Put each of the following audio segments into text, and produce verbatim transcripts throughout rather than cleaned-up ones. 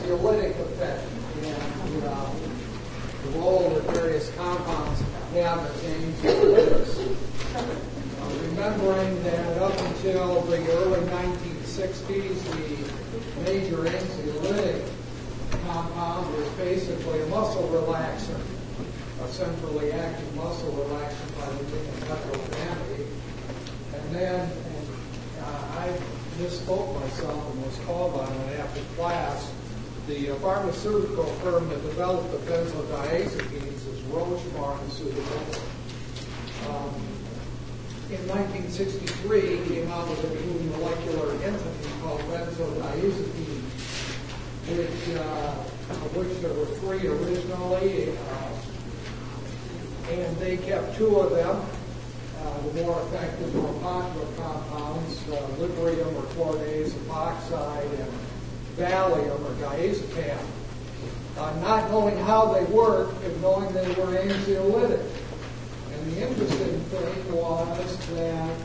anxiolytic effect and uh, the role that various compounds have as anxiolytics. Uh, remembering that up until the early nineteen sixties, the major anxiolytic compound was basically a muscle relaxer, a centrally acting muscle relaxer by the name of methylphenidate. And then and, uh, I misspoke myself and was called on it after class. The uh, pharmaceutical firm that developed the benzodiazepines is Roche Pharmaceuticals. Um, in nineteen sixty-three, came out with a new molecular entity called benzodiazepine, which, uh, of which there were three originally, uh, and they kept two of them. Uh, the more effective, more popular compounds, uh, Librium or chlorase epoxide, and Valium or diazepam, uh, not knowing how they worked, but knowing they were anxiolytic. And the interesting thing was that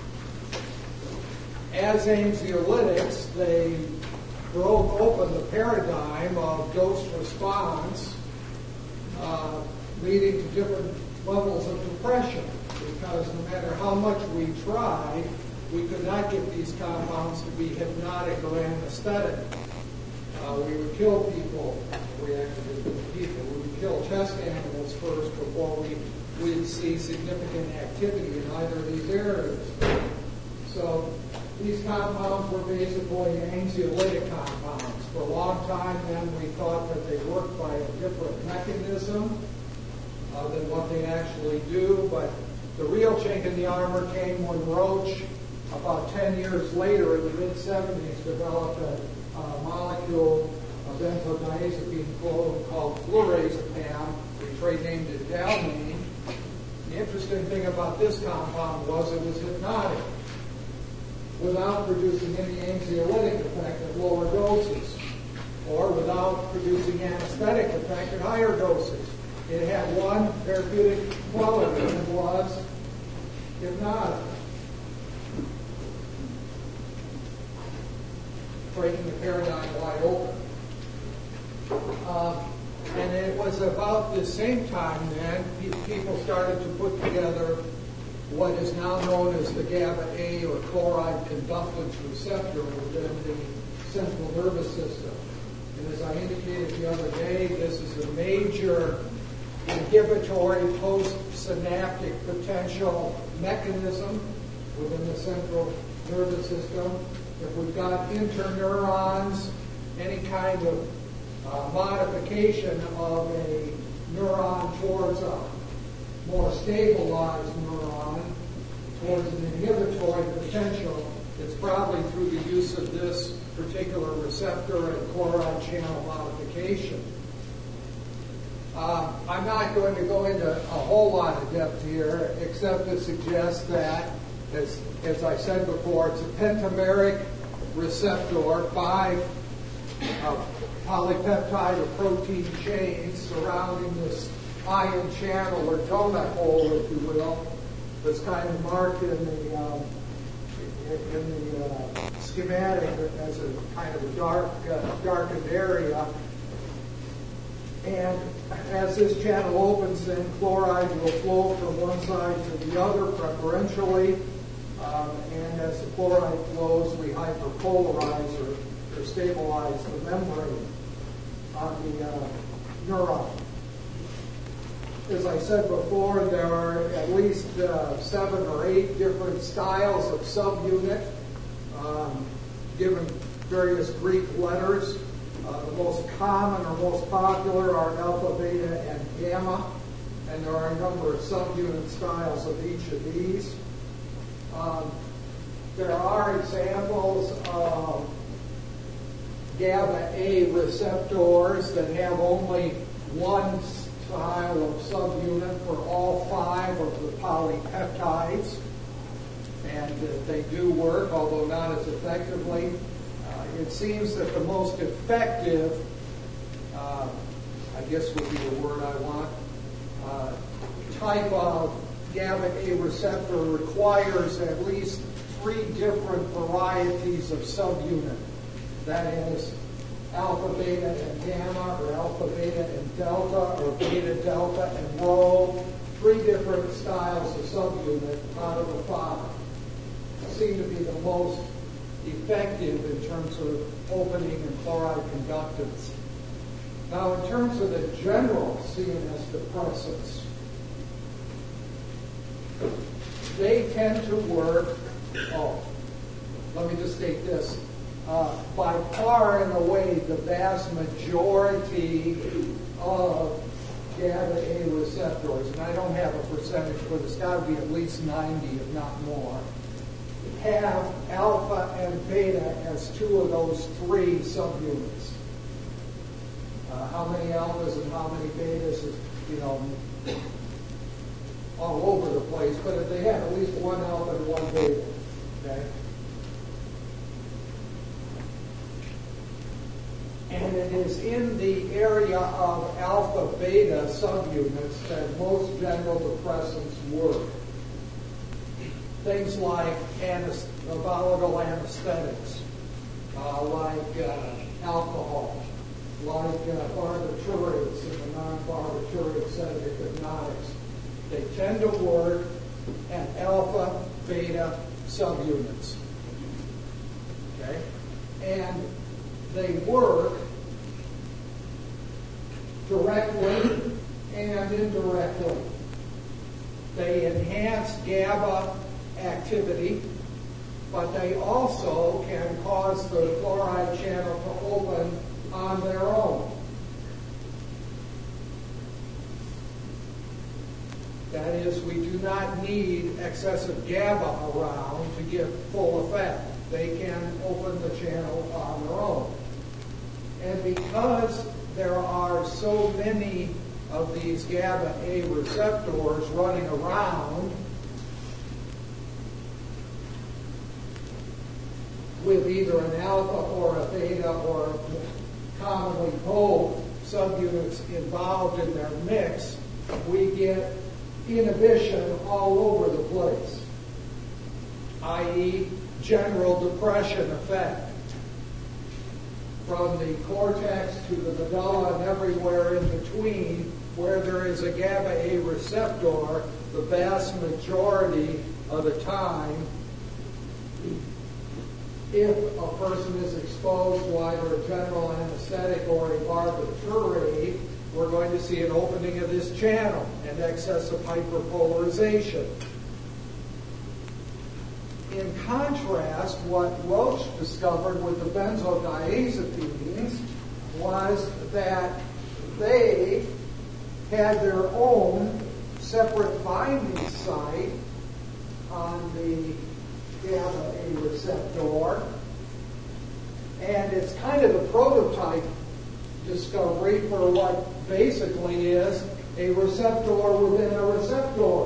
as anxiolytics, they broke open the paradigm of dose response, uh, leading to different levels of depression. Because no matter how much we tried, we could not get these compounds to be hypnotic or anesthetic. Uh, we would kill people, reacted to people. We would kill test animals first before we would see significant activity in either of these areas. So these compounds were basically anxiolytic compounds. For a long time then, we thought that they worked by a different mechanism uh, than what they actually do, but the real chink in the armor came when Roche, about ten years later, in the mid seventies, developed a, a molecule of benzodiazepine called flurazepam. We trade named it Dalmane. The interesting thing about this compound was it was hypnotic without producing any anxiolytic effect at lower doses, or without producing anesthetic effect at higher doses. It had one therapeutic quality, and it was hypnotic. Breaking the paradigm wide open. Uh, and it was about the same time then people started to put together what is now known as the GABA A or chloride conductance receptor within the central nervous system. And as I indicated the other day, this is a major inhibitory postsynaptic potential mechanism within the central nervous system. If we've got interneurons, any kind of uh, modification of a neuron towards a more stabilized neuron, towards an inhibitory potential, it's probably through the use of this particular receptor and chloride channel modification. Uh, I'm not going to go into a whole lot of depth here, except to suggest that, as, as I said before, it's a pentameric receptor, five uh, polypeptide or protein chains surrounding this ion channel or donut hole, if you will, that's kind of marked in the um, in, in the uh, schematic as a kind of a dark, uh, darkened area. And as this channel opens, then chloride will flow from one side to the other preferentially. Um, and as the chloride flows, we hyperpolarize or, or stabilize the membrane on the uh, neuron. As I said before, there are at least uh, seven or eight different styles of subunit, um, given various Greek letters. Uh, the most common or most popular are alpha, beta, and gamma, and there are a number of subunit styles of each of these. Um, there are examples of GABA A receptors that have only one style of subunit for all five of the polypeptides, and uh, they do work, although not as effectively. It seems that the most effective, uh, I guess would be the word I want, uh, type of GABA A receptor requires at least three different varieties of subunit. That is, alpha, beta, and gamma, or alpha, beta, and delta, or beta, delta, and rho. Three different styles of subunit out of the five seem to be the most effective in terms of opening and chloride conductance. Now, in terms of the general C N S depressants, they tend to work, oh, let me just state this. Uh, by far and away, the vast majority of GABA A receptors, and I don't have a percentage, but it's got to be at least ninety, if not more, have alpha and beta as two of those three subunits. Uh, how many alphas and how many betas is, you know, all over the place, but if they have at least one alpha and one beta, okay? And it is in the area of alpha-beta subunits that most general depressants work. Things like anes- volatile anesthetics, uh, like uh, alcohol, like uh, barbiturates and the non-barbiturate sedative hypnotics. They tend to work at alpha-beta subunits. Okay? And they work directly and indirectly. They enhance GABA activity, but they also can cause the chloride channel to open on their own. That is, we do not need excessive GABA around to get full effect. They can open the channel on their own. And because there are so many of these GABA A receptors running around with either an alpha or a beta or commonly both subunits involved in their mix, we get inhibition all over the place, that is general depression effect. From the cortex to the medulla and everywhere in between, where there is a GABA A receptor, the vast majority of the time, if a person is exposed to either a general anesthetic or a barbiturate, we're going to see an opening of this channel and excess of hyperpolarization. In contrast, what Roche discovered with the benzodiazepines was that they had their own separate binding site on the GABA A receptor, and it's kind of the prototype discovery for what basically is a receptor within a receptor.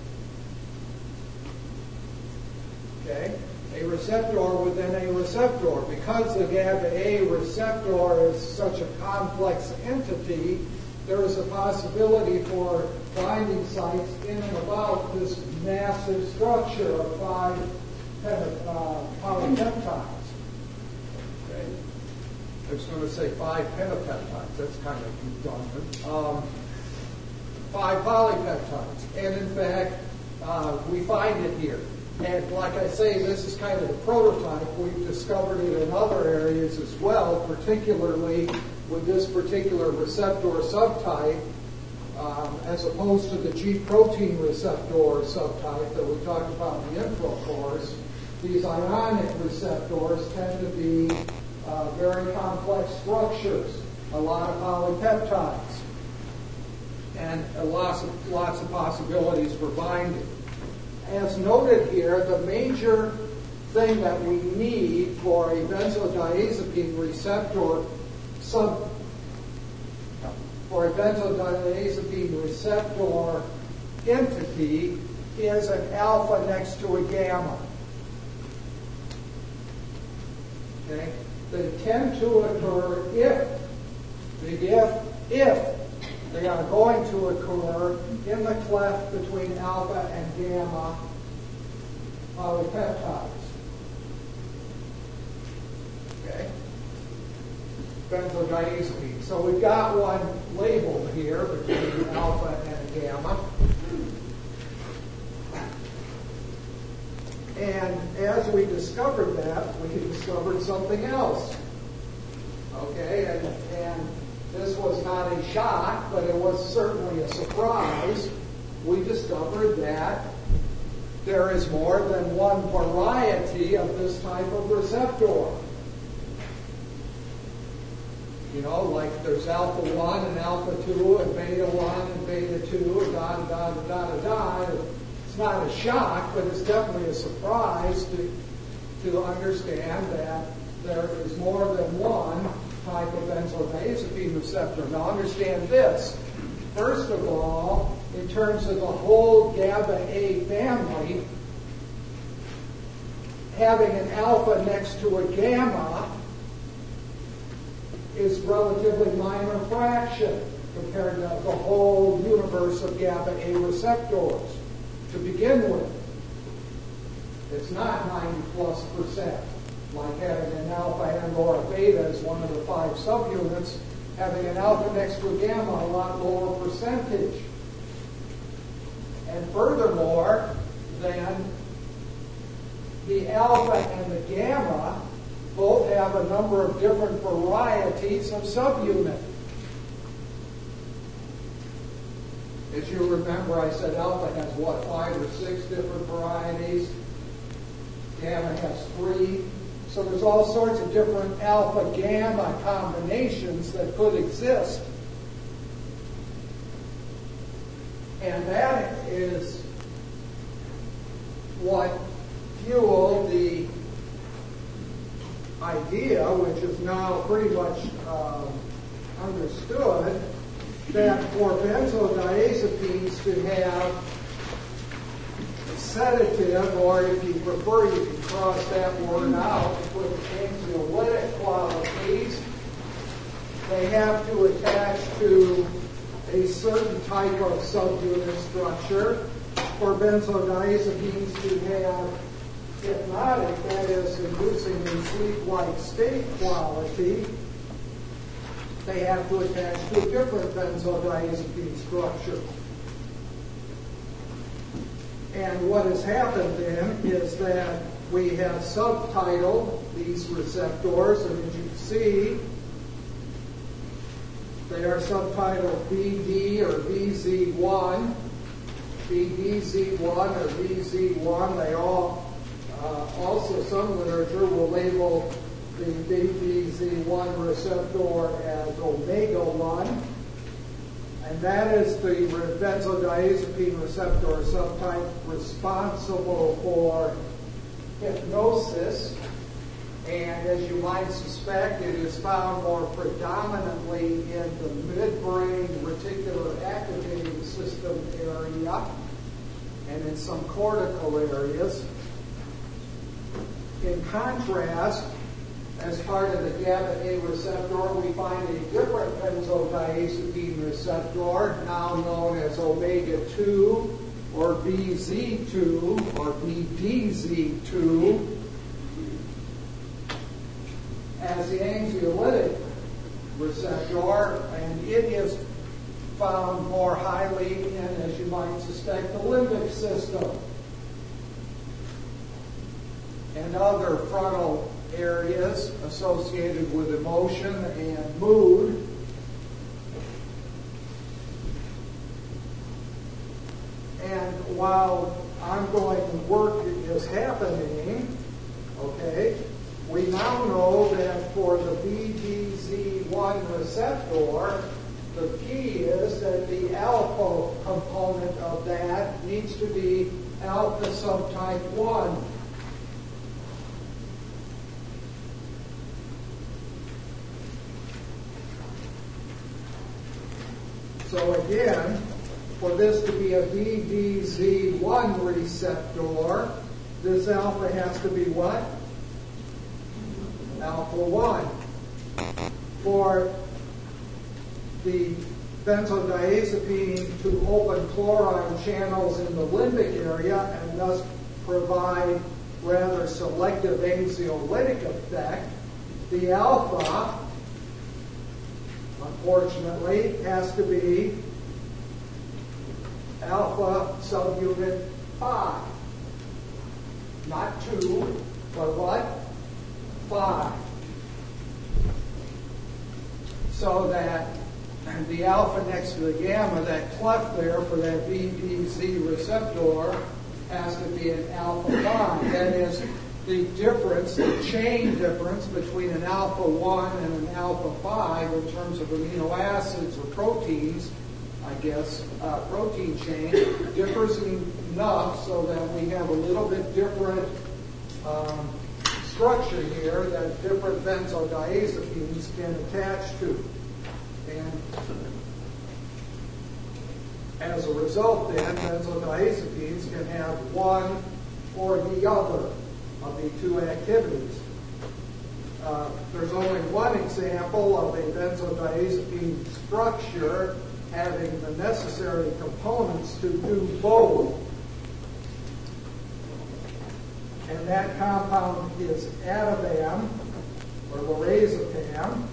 Okay? A receptor within a receptor. Because the GABA A receptor is such a complex entity, there is a possibility for binding sites in and about this massive structure of five uh, polypeptides. Okay? I was going to say five pentapeptides. That's kind of redundant. Um, five polypeptides. And in fact, uh, we find it here. And like I say, this is kind of the prototype. We've discovered it in other areas as well, particularly with this particular receptor subtype, um, as opposed to the G protein receptor subtype that we talked about in the intro course. These ionic receptors tend to be uh, very complex structures, a lot of polypeptides, and uh, lots of, lots of possibilities for binding. As noted here, the major thing that we need for a benzodiazepine receptor sub for a benzodiazepine receptor entity is an alpha next to a gamma. Okay? They tend to occur if if if they are going to occur in the cleft between alpha and gamma polypeptides. Okay? benzodiazepine. So we've got one labeled here between alpha and gamma. And as we discovered that, we discovered something else. Okay, and, and this was not a shock, but it was certainly a surprise. We discovered that there is more than one variety of this type of receptor. You know, like there's alpha one and alpha two and beta one and beta two and da da da da da da. It's not a shock, but it's definitely a surprise to to understand that there is more than one type of benzodiazepine receptor. Now understand this. First of all, in terms of the whole GABA A family, having an alpha next to a gamma is relatively minor fraction compared to the whole universe of GABA A receptors to begin with. It's not ninety plus percent. Like having an alpha and or a beta is one of the five subunits. Having an alpha next to a gamma, a lot lower percentage. And furthermore, then, the alpha and the gamma both have a number of different varieties of subunit. As you remember, I said alpha has, what, five or six different varieties? Gamma has three. So there's all sorts of different alpha-gamma combinations that could exist. And that is what fueled the idea, which is now pretty much uh, understood, that for benzodiazepines to have sedative, or if you prefer, you can cross that word out and put anxiolytic qualities, they have to attach to a certain type of subunit structure. For benzodiazepines to have hypnotic, that is, inducing a sleep-like state quality, they have to attach to a different benzodiazepine structure. And what has happened then is that we have subtitled these receptors, and as you can see, they are subtitled B D or B Z one, B D Z one or B Z one. They all, uh, also some literature will label the B D Z one receptor as omega one. And that is the benzodiazepine receptor subtype responsible for hypnosis. And as you might suspect, it is found more predominantly in the midbrain reticular activating system area and in some cortical areas. In contrast, as part of the GABA A receptor, we find a different benzodiazepine receptor, now known as omega two, or B Z two, or B D Z two, as the anxiolytic receptor, and it is found more highly in, as you might suspect, the limbic system and other frontal areas associated with emotion and mood. And while ongoing work is happening, okay, we now know that for the B D Z one receptor, the key is that the alpha component of that needs to be alpha subtype one. So again, for this to be a B D Z one receptor, this alpha has to be what? Alpha one. For the benzodiazepine to open chloride channels in the limbic area and thus provide rather selective anxiolytic effect, the alpha unfortunately, has to be alpha subunit five. Not two, but what? Five. So that the alpha next to the gamma, that clef there for that V D Z receptor, has to be an alpha five. That is the difference, the chain difference between an alpha one and an alpha five in terms of amino acids or proteins, I guess, uh, protein chain, differs enough so that we have a little bit different um, structure here that different benzodiazepines can attach to. And as a result, then, benzodiazepines can have one or the other of the two activities. Uh, there's only one example of a benzodiazepine structure having the necessary components to do both. And that compound is Ativan, or lorazepam,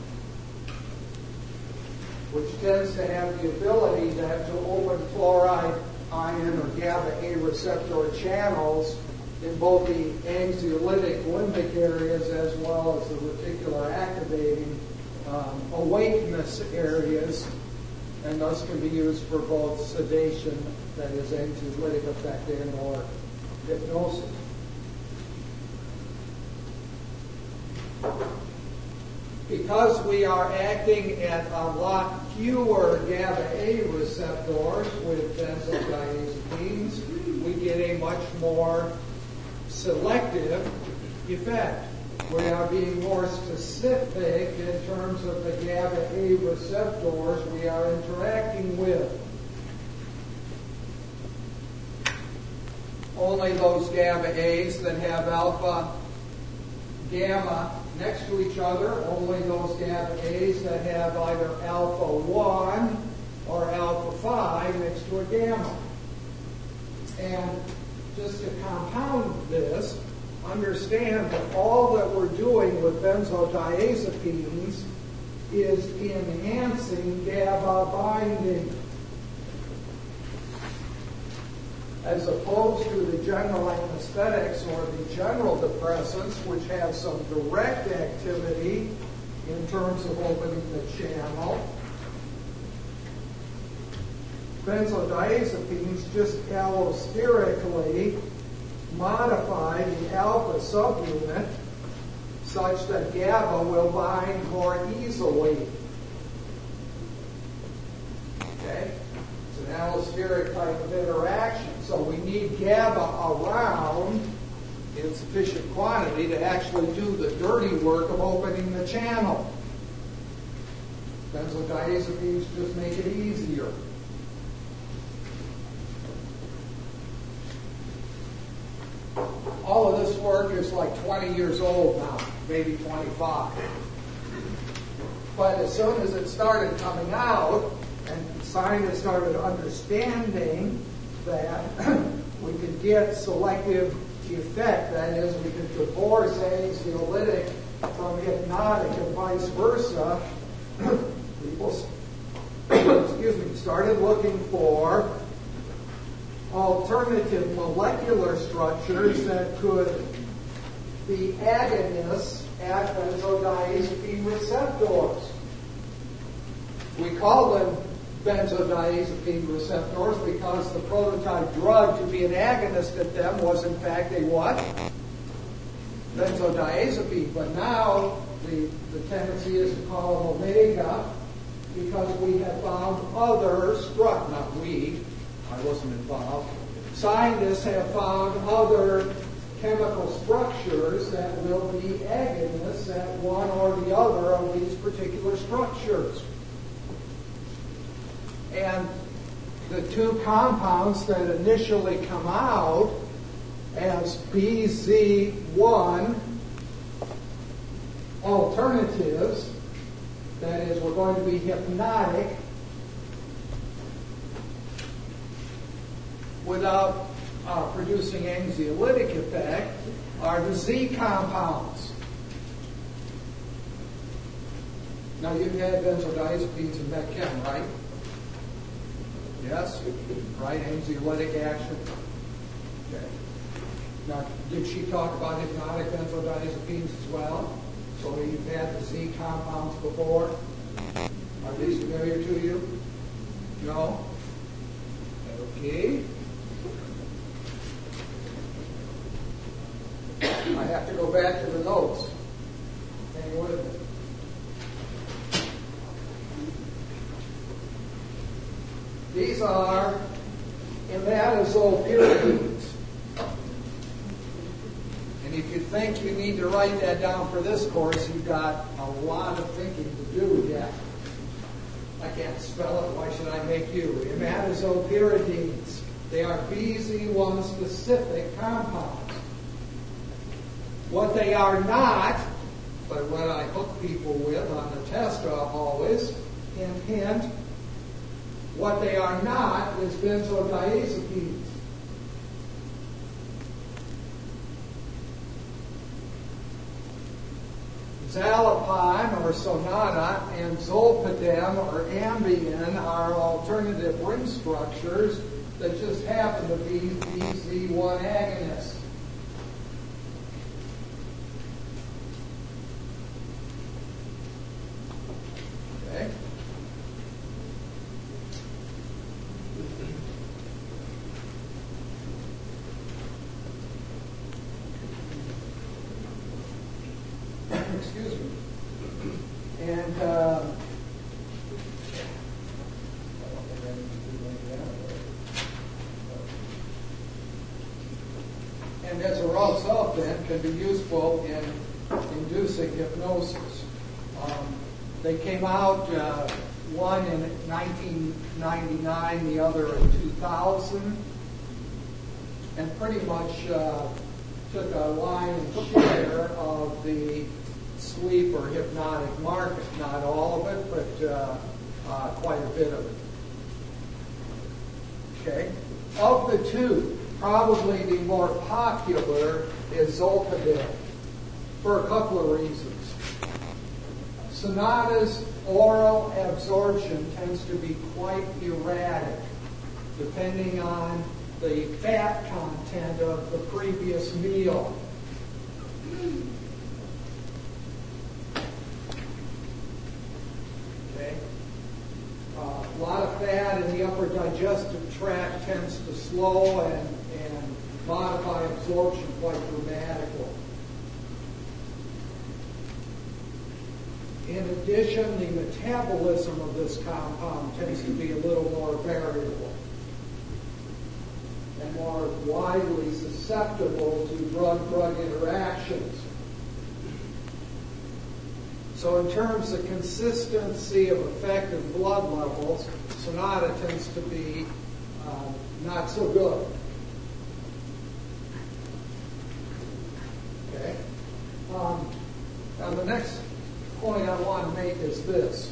which tends to have the ability then to open fluoride ion or GABA A receptor channels in both the anxiolytic limbic areas as well as the reticular activating um, awakeness areas, and thus can be used for both sedation, that is anxiolytic effect, and or hypnosis. Because we are acting at a lot fewer GABA A receptors with benzodiazepines, we get a much more selective effect. We are being more specific in terms of the GABA A receptors we are interacting with. Only those GABA A's that have alpha, gamma next to each other, only those GABA A's that have either alpha one or alpha five next to a gamma. And just to compound this, understand that all that we're doing with benzodiazepines is enhancing GABA binding, as opposed to the general anesthetics or the general depressants, which have some direct activity in terms of opening the channel. Benzodiazepines just allosterically modify the alpha subunit such that GABA will bind more easily. Okay? It's an allosteric type of interaction. So we need GABA around in sufficient quantity to actually do the dirty work of opening the channel. Benzodiazepines just make it easier. All of this work is like twenty years old now, maybe twenty-five. But as soon as it started coming out, and scientists started understanding that we could get selective effect, that is, we could divorce anxiolytic from hypnotic and vice versa, people excuse me, started looking for alternative molecular structures that could be agonists at benzodiazepine receptors. We call them benzodiazepine receptors because the prototype drug to be an agonist at them was in fact a what? Benzodiazepine. But now the, the tendency is to call them omega because we have found other struct, not we, I wasn't involved. Scientists have found other chemical structures that will be agonists at one or the other of these particular structures. And the two compounds that initially come out as B Z one alternatives, that is, we're going to be hypnotic without uh, producing anxiolytic effect, are the Z compounds. Now, you've had benzodiazepines in MedChem, right? Yes? Right? Anxiolytic action? Okay. Now, did she talk about hypnotic benzodiazepines as well? So you've had the Z compounds before? Are these familiar to you? No? Okay. I have to go back to the notes. Hang with me. These are imatazopyridines. And if you think you need to write that down for this course, you've got a lot of thinking to do yet. I can't spell it. Why should I make you? Imatazopyridines. They are B Z one specific compounds. What they are not, but what I hook people with on the test always, hint, hint, what they are not is benzodiazepines. Zalapine or Sonata and Zolpidem or Ambien are alternative ring structures that just happen to be B Z one agonists. Okay. Excuse me. And uh, and as a raw solvent can be useful in inducing hypnosis. Um, they came out, uh, one in nineteen ninety-nine, the other in two thousand, and pretty much uh, took a lion's share of the sleep or hypnotic market. Not all of it, but uh, uh, quite a bit of it. Okay? Of the two, probably the more popular is Zolpidem for a couple of reasons. Sonata's oral absorption tends to be quite erratic, depending on the fat content of the previous meal. Okay? Uh, a lot of fat in the upper digestive tract tends to slow and, and modify absorption quite dramatically. In addition, the metabolism of this compound tends to be a little more variable and more widely susceptible to drug-drug interactions. So in terms of consistency of effective blood levels, Sonata tends to be uh, not so good. Okay? Um, now the next point I want to make is this.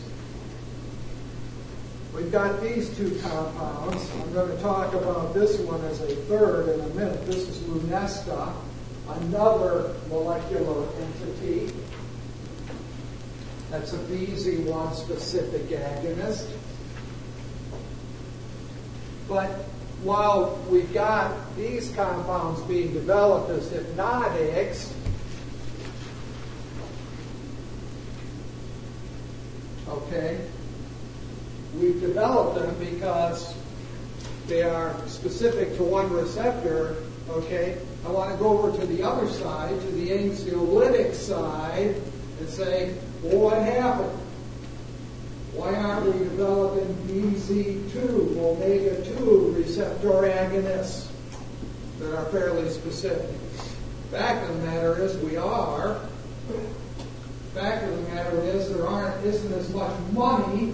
We've got these two compounds. I'm going to talk about this one as a third in a minute. This is Lunesta, another molecular entity. That's a B Z one specific agonist. But while we've got these compounds being developed as hypnotics, okay, we've developed them because they are specific to one receptor, okay? I want to go over to the other side, to the anxiolytic side, and say, well, what happened? Why aren't we developing B Z two, omega two receptor agonists that are fairly specific? Fact of the matter is we are. Fact of the matter is there aren't isn't as much money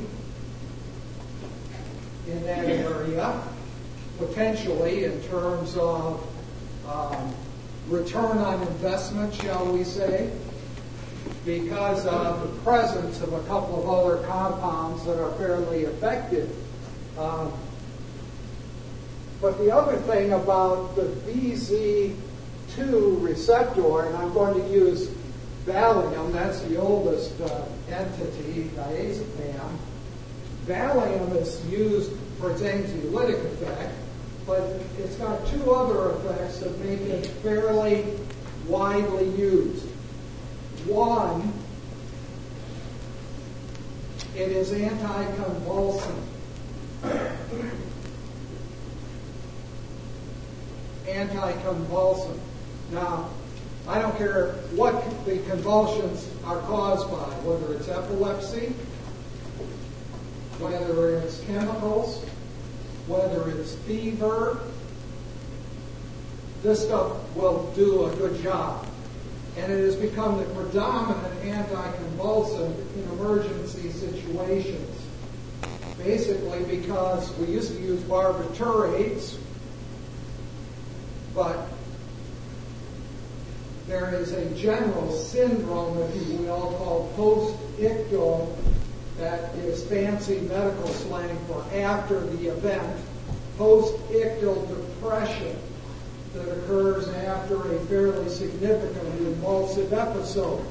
in that area, potentially in terms of um, return on investment, shall we say, because of the presence of a couple of other compounds that are fairly effective. Um, but the other thing about the B Z two receptor, and I'm going to use Valium, that's the oldest uh, entity, diazepam. Valium is used for its anxiolytic effect, but it's got two other effects that make it fairly widely used. One, it is anticonvulsant. Anticonvulsant. Now, I don't care what the convulsions are caused by, whether it's epilepsy, whether it's chemicals, whether it's fever. This stuff will do a good job. And it has become the predominant anticonvulsant in emergency situations. Basically because we used to use barbiturates, but there is a general syndrome, if you will, called post-ictal, that is fancy medical slang for after the event, post-ictal depression that occurs after a fairly significant impulsive episode.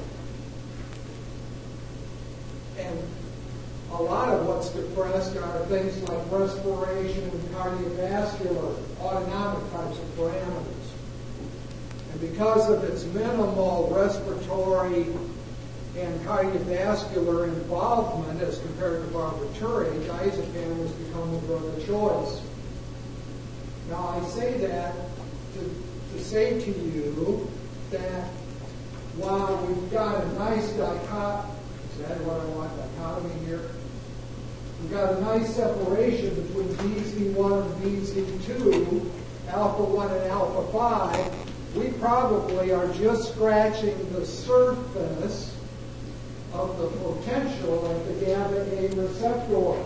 And a lot of what's depressed are things like respiration and cardiovascular, autonomic types of parameters. And because of its minimal respiratory and cardiovascular involvement as compared to barbiturate, diazepam has become the drug of choice. Now I say that to, to say to you that while we've got a nice dichotomy, is that what I want, dichotomy here? We've got a nice separation between B Z one and B Z two, alpha one and alpha five. We probably are just scratching the surface of the potential at the GABA A receptor.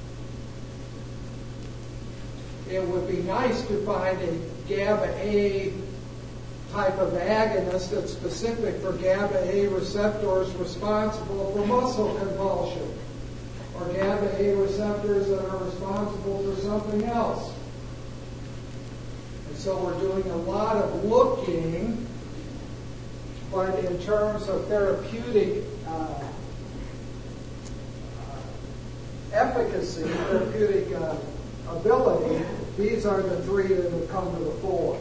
It would be nice to find a GABA A type of agonist that's specific for GABA A receptors responsible for muscle convulsion, or GABA A receptors that are responsible for something else. And so we're doing a lot of looking, but in terms of therapeutic uh, efficacy, therapeutic uh, ability, these are the three that have come to the fore.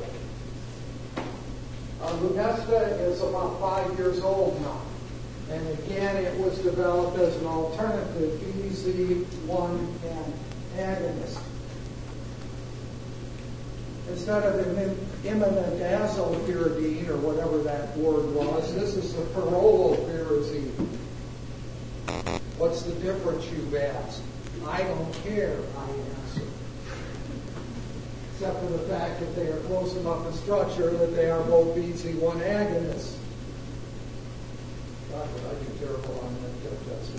Uh, Lunesta is about five years old now. And again, it was developed as an alternative B Z one agonist. Instead of imidazopyridine, or whatever that word was, this is the pyrrolopyrazine. What's the difference, you've asked? I don't care, I answer. Except for the fact that they are close enough in structure that they are both B Z one agonists. God, would I be terrible on that test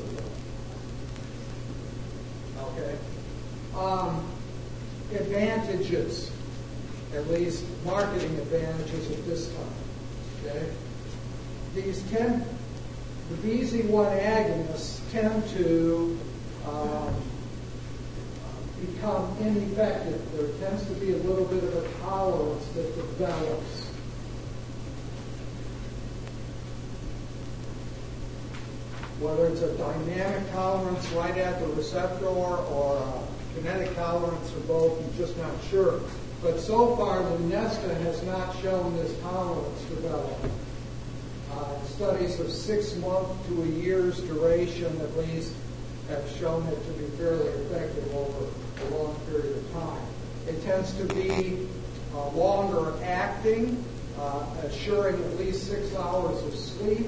as well. Okay. Um, advantages, at least marketing advantages at this time. Okay. These tend, the B Z one agonists tend to um, become ineffective. There tends to be a little bit of a tolerance that develops. Whether it's a dynamic tolerance right at the receptor or a kinetic tolerance or both, I'm just not sure. But so far, Lunesta has not shown this tolerance develop. Uh, studies of six months to a year's duration, at least, have shown it to be fairly effective over a long period of time. It tends to be uh, longer acting, uh, assuring at least six hours of sleep.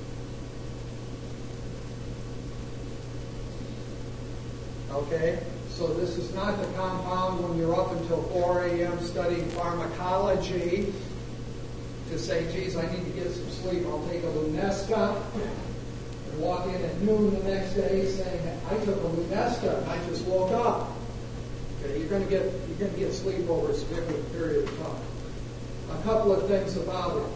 Okay, so this is not the compound when you're up until four a.m. studying pharmacology to say, geez, I need to get some sleep. I'll take a Lunesta and walk in at noon the next day saying, I took a Lunesta and I just woke up. Okay, you're going to get you're going to get sleep over a significant period of time. A couple of things about it.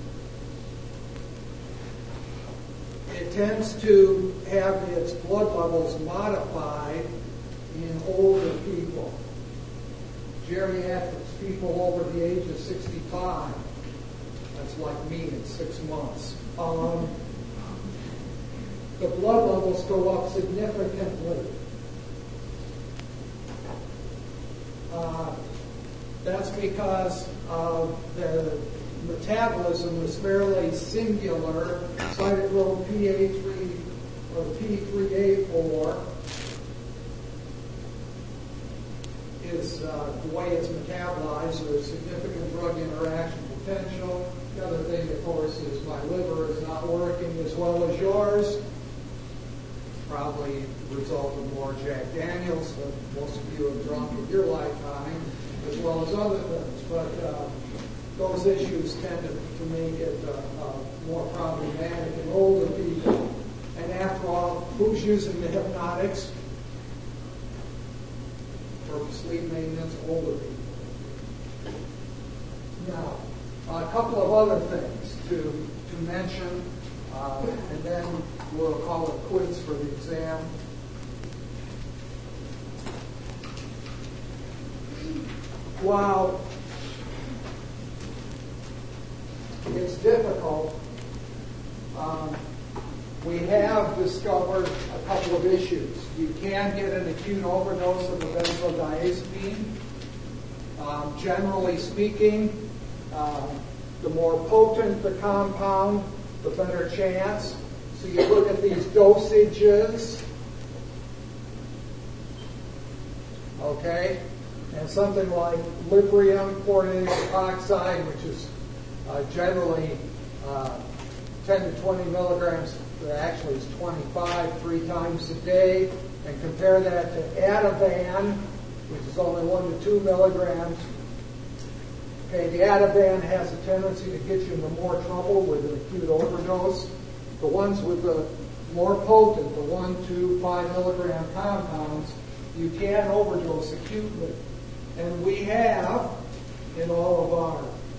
It tends to have its blood levels modified in older people, geriatrics, people over the age of sixty-five. That's like me in six months. um, the blood levels go up significantly. Uh, that's because uh, the metabolism is fairly singular. Cytochrome P A three or P three A four is uh, the way it's metabolized. There's significant drug interaction potential. The other thing, of course, is my liver is not working as well as yours. Probably the result of more Jack Daniels than most of you have drunk in your lifetime, as well as other things. But uh, those issues tend to, to make it uh, uh, more problematic in older people. And after all, who's using the hypnotics for sleep maintenance? Older people. Now, a couple of other things to, to mention, uh, and then we'll call it quits for the exam. While it's difficult, um, we have discovered a couple of issues. You can get an acute overdose of the benzodiazepine. Um, generally speaking, um, the more potent the compound, the better chance. So you look at these dosages, okay, and something like Librium chlorinated epoxide, which is uh, generally uh, ten to twenty milligrams, actually it's twenty-five, three times a day, and compare that to Ativan, which is only one to two milligrams. Okay, the Ativan has a tendency to get you into more trouble with an acute overdose. The ones with the more potent, the one to five milligram compounds, you can overdose acutely. And we have, in all of our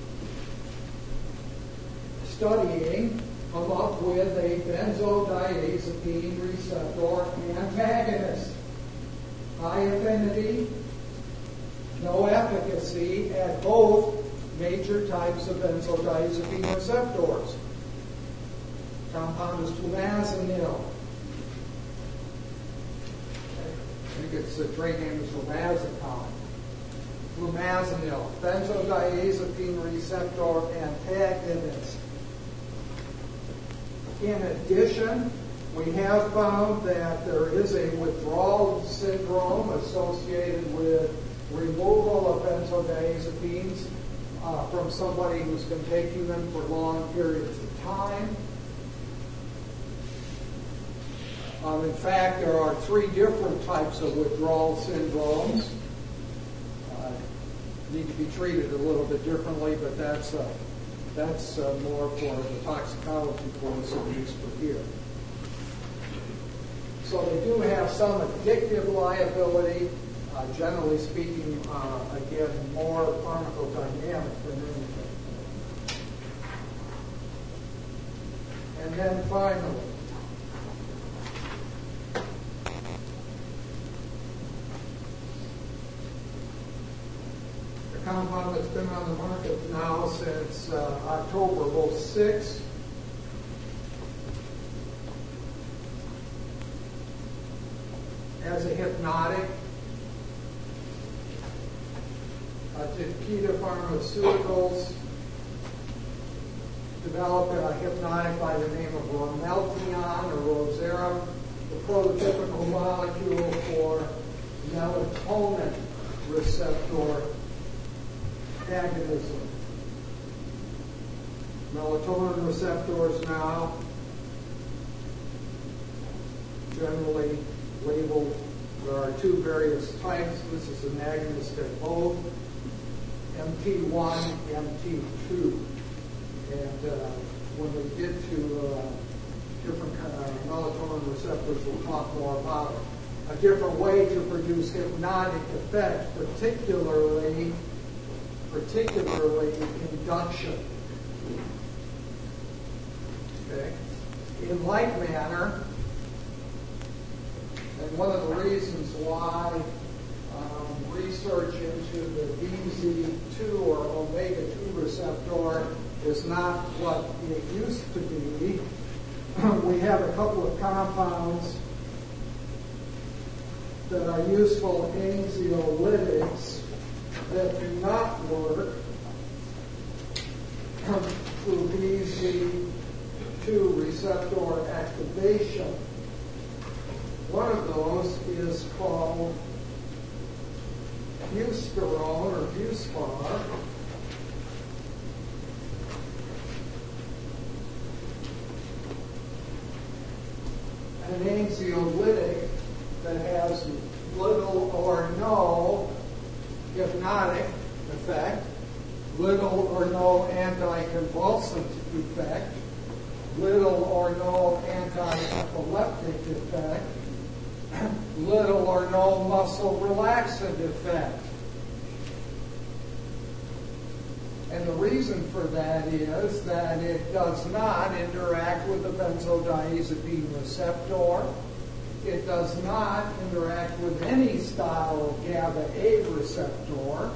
studying, come up with a benzodiazepine receptor antagonist. High affinity, no efficacy at both major types of benzodiazepine receptors. Compound is flumazenil. I think its the trade name is flumazenil. Flumazenil, benzodiazepine receptor antagonist. In addition, we have found that there is a withdrawal syndrome associated with removal of benzodiazepines uh, from somebody who's been taking them for long periods of time. Um, in fact, there are three different types of withdrawal syndromes. Uh, need to be treated a little bit differently, but that's uh, that's uh, more for the toxicology course at least for here. So they do have some addictive liability. Uh, generally speaking, uh, again, more pharmacodynamic than anything. And then finally, the compound that's been on the market now since uh, October of oh six. As a hypnotic. Uh, Takeda Pharmaceuticals developed a hypnotic by the name of Romeltion or Rosera, the prototypical molecule for melatonin receptor agonism. Melatonin receptors now generally labeled, there are two various types. This is an agonist at both, M T one, M T two. And uh, when we get to uh, different uh, melatonin receptors, we'll talk more about it. A different way to produce hypnotic effect, particularly, particularly induction. Okay. In like manner, and one of the reasons why um, research research into the D Z two or omega two receptor is not what it used to be. We have a couple of compounds that are useful anxiolytics that do not work through D Z two receptor activation. One of those is called buspirone or Buspar. An anxiolytic that has little or no hypnotic effect, little or no anticonvulsant effect, little or no anti-epileptic effect, little or no muscle relaxant effect. And the reason for that is that it does not interact with the benzodiazepine receptor. It does not interact with any style of GABA A receptor.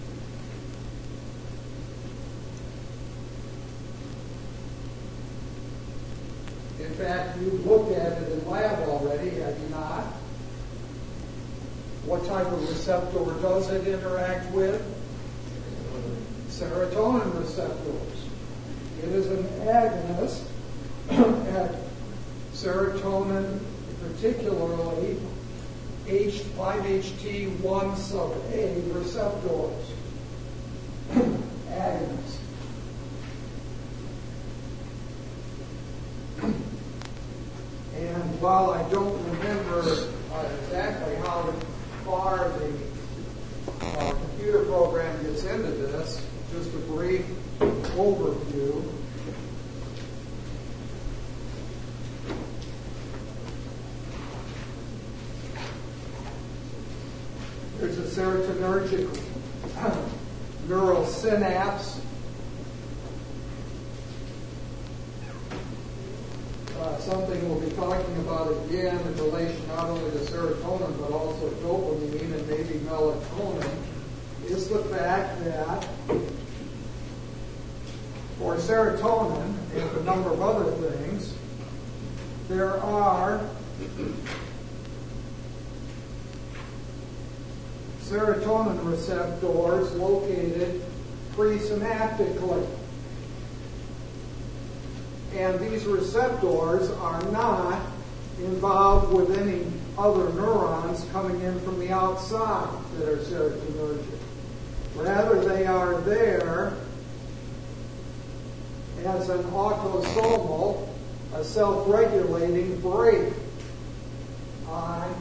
In fact, you've looked at it in lab already, have you not? What type of receptor does it interact with? Serotonin receptors. It is an agonist at serotonin, particularly five H T one sub A receptors. Agonist. And while I don't remember uh, exactly how far the uh, computer program gets into this, just a brief overview. There's a serotonergic neural synapse. Uh, something we'll be talking about again in relation not only to serotonin but also dopamine and maybe melatonin is the fact that for serotonin and a number of other things, there are serotonin receptors located presynaptically. And these receptors are not involved with any other neurons coming in from the outside that are serotonergic. Rather, they are there as an autosomal, a self-regulating brake on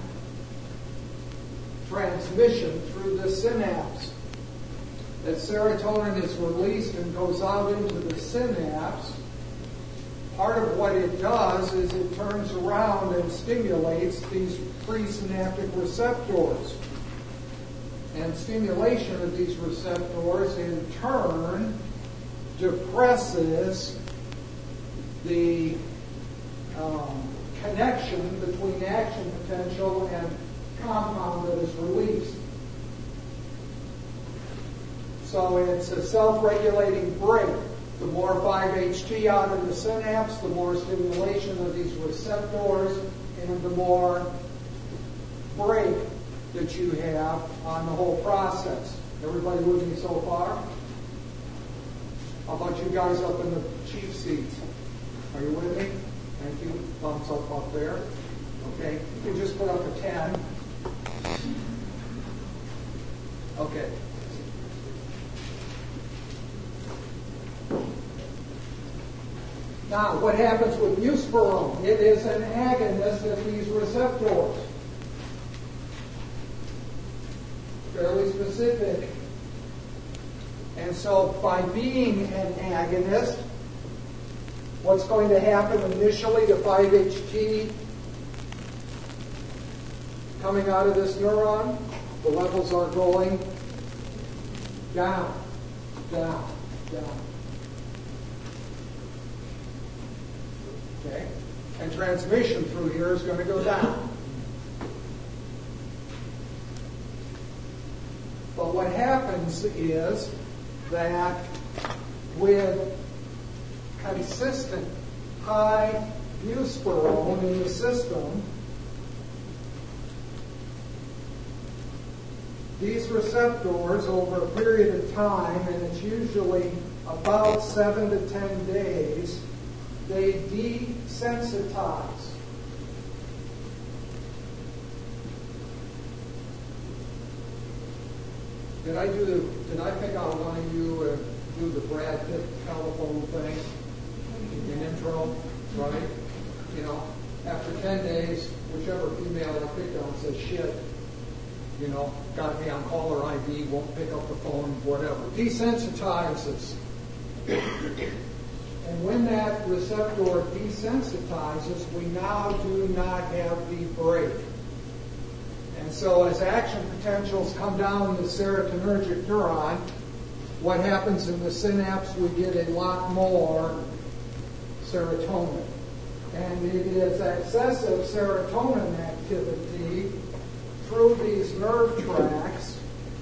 transmission through the synapse. As serotonin is released and goes out into the synapse, part of what it does is it turns around and stimulates these presynaptic receptors. And stimulation of these receptors in turn depresses the um, connection between action potential and compound that is released. So it's a self-regulating brake. The more five H T out in the synapse, the more stimulation of these receptors, and the more brake that you have on the whole process. Everybody with me so far? How about you guys up in the chief seats? Are you with me? Thank you. Thumbs up up there. Okay. You can just put up a ten. Okay. Now, what happens with buspirone? It is an agonist of these receptors. Fairly specific. And so, by being an agonist, what's going to happen initially to five H T coming out of this neuron? The levels are going down, down, down. Okay? And transmission through here is going to go down. But what happens is that with consistent high buspirone in the system, these receptors over a period of time, and it's usually about seven to ten days, they desensitize. Did I do the, did I pick out one of you and do the Brad Pitt telephone thing in intro, right? You know, after ten days, whichever female I picked on says shit, you know, got me on caller I D, won't pick up the phone, whatever. Desensitizes. And when that receptor desensitizes, we now do not have the break. And so as action potentials come down the serotonergic neuron, what happens in the synapse? We get a lot more serotonin. And it is excessive serotonin activity through these nerve tracts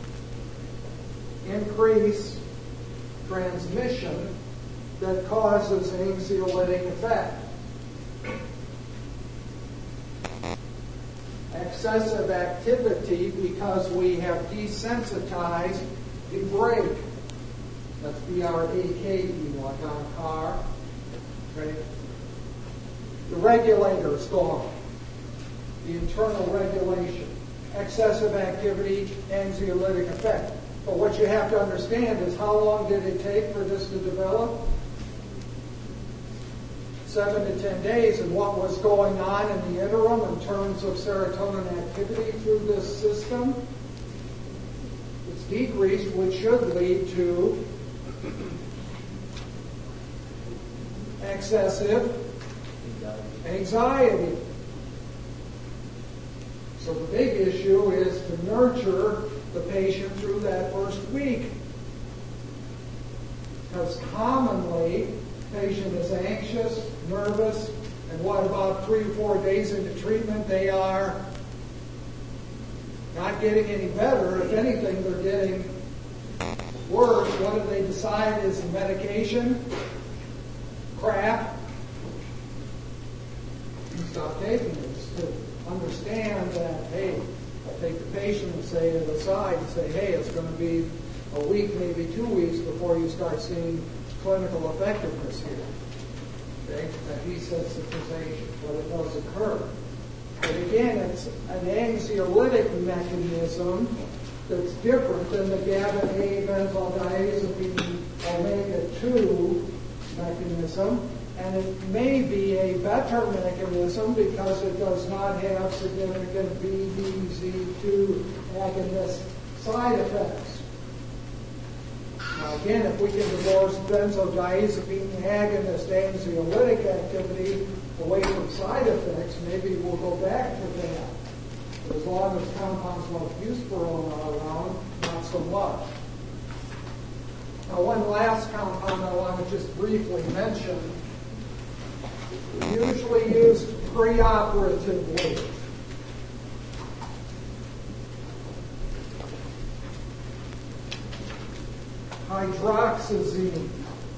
increase transmission that causes an anxiolytic effect. Excessive activity because we have desensitized the brake. That's B R A K E, like on a car. Okay? The regulator is gone. The internal regulation. Excessive activity, anxiolytic effect. But what you have to understand is how long did it take for this to develop? Seven to ten days, and what was going on in the interim in terms of serotonin activity through this system? It's decreased, which should lead to excessive anxiety. So the big issue is to nurture the patient through that first week. Because commonly, the patient is anxious, nervous, and what about three or four days into treatment, they are not getting any better. If anything, they're getting worse. What do they decide is medication? Crap. You stop taking it. To understand that, hey, I take the patient and say to the side and say, hey, it's going to be a week, maybe two weeks before you start seeing clinical effectiveness here. Okay? That desensitization, but it does occur. But again, it's an anxiolytic mechanism that's different than the GABA A benzodiazepine omega two mechanism. And it may be a better mechanism because it does not have significant B D Z two agonist side effects. Now again, if we can divorce benzodiazepine agonist anxiolytic activity away from side effects, maybe we'll go back to that. But as long as compounds like buspirone are around, not so much. Now one last compound I want to just briefly mention, usually used preoperatively. Hydroxyzine.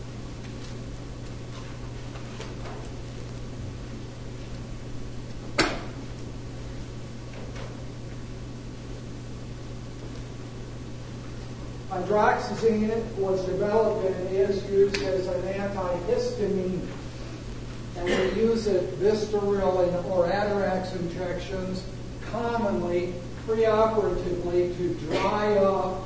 Hydroxyzine was developed and is used as an antihistamine. And we use it viscerally or Atarax injections commonly preoperatively to dry up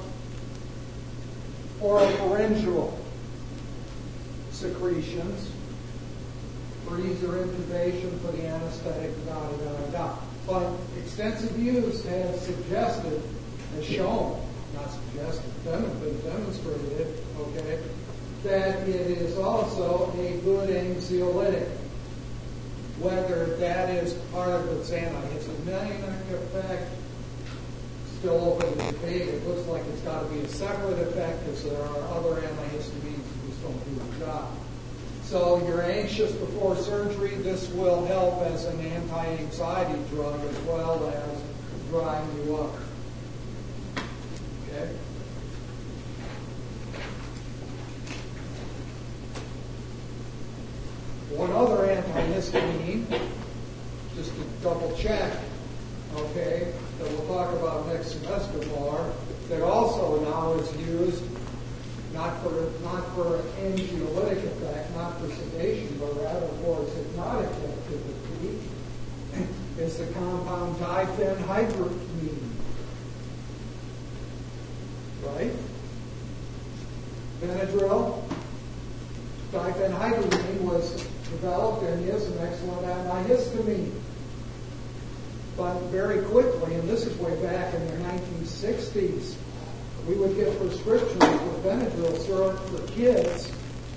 oropharyngeal secretions for easier intubation, for the anesthetic, da da da da. But extensive use has suggested, has shown, not suggested, been demonstrated, okay, that it is also a good anxiolytic. Whether that is part of its antihistaminic effect, still open to debate. It looks like it's got to be a separate effect because there are other antihistamines that just don't do the job. So you're anxious before surgery, this will help as an anti-anxiety drug as well as drying you up. Okay? histamine, just to double check, okay, that we'll talk about next semester more, that also now is used not for not for anxiolytic effect, not for sedation, but rather for its hypnotic activity, is the compound diphenhydramine. Right? Benadryl, diphenhydramine was developed and is an excellent antihistamine. But very quickly, and this is way back in the nineteen sixties, we would get prescriptions for Benadryl syrup for kids.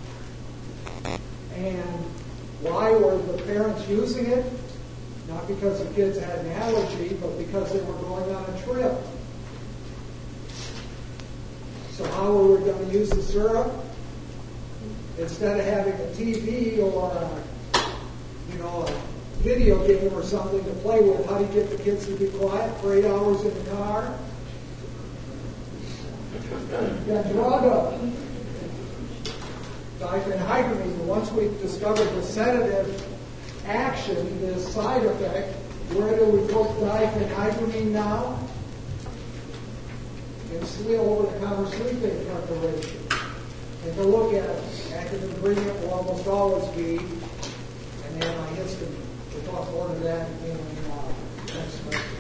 And why were the parents using it? Not because the kids had an allergy, but because they were going on a trip. So how were we going to use the syrup? Instead of having a T V or a, you know, a video game or something to play with, how do you get the kids to be quiet for eight hours in the car? You got drug up. Diphenhydramine. Once we discovered the sedative action, this side effect, where do we put diphenhydramine now? It's over-the-counter sleeping preparation. Take a look at it. Active ingredient will almost always be an antihistamine. We'll talk more to that in uh, next semester.